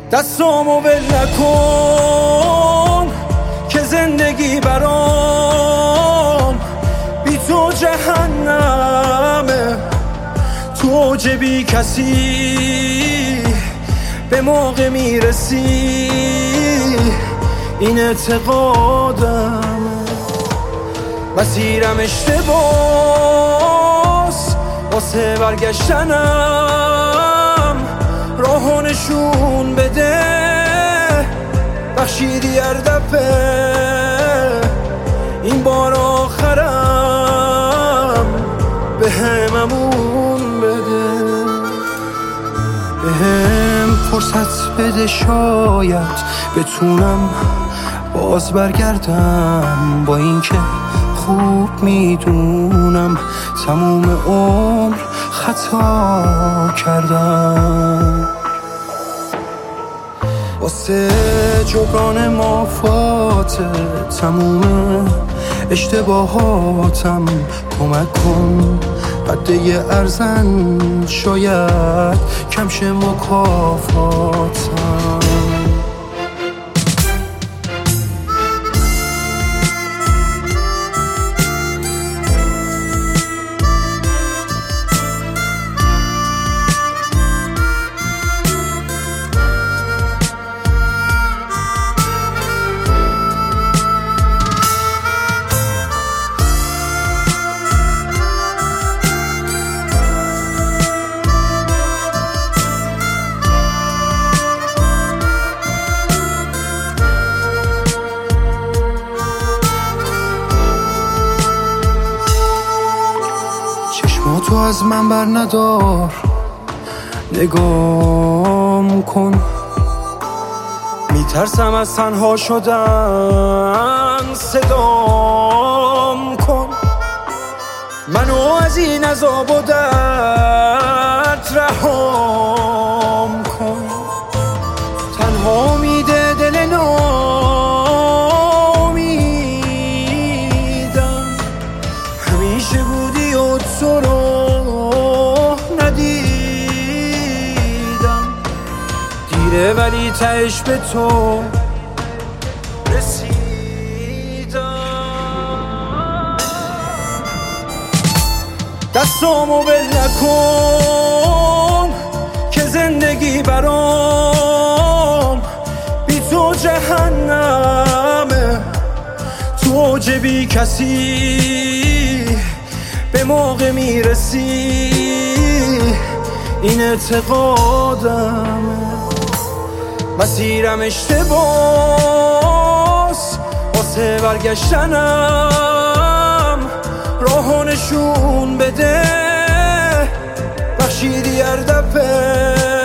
دستامو ول نکن که زندگی برام بی تو جهنمه. تو اوج بی کسی به موقع میرسی، این اعتقادم. مسیرم اشتباس واسه برگشتنم، راهو نشون بده. بخشیدی هر دفعه، این بار آخرم به هممون بده. به هم فرصت بده، شاید بتونم باز برگردم. با اینکه خوب میدونم تموم عمر خطا کردم. واسه جبران مافات تموم اشتباهاتم کمک کن. قده ارزن شاید کمش مکافاتم. تو از من بر ندار، نگام کن. میترسم از تنها شدن، صدام کن. منو از این عذاب و درد رهام کن. تنها میده دل نامیدم. همیشه بودی و تو رو ولی تهش به تو رسیدم. دستامو ول نکن که زندگی برام بی تو جهنمه. تو اوج بی کسی به موقع میرسی، این اعتقادمه. مسیرم اشتباس واسه برگشتنم، راهو نشون بده. بخشیدی هر دفعه،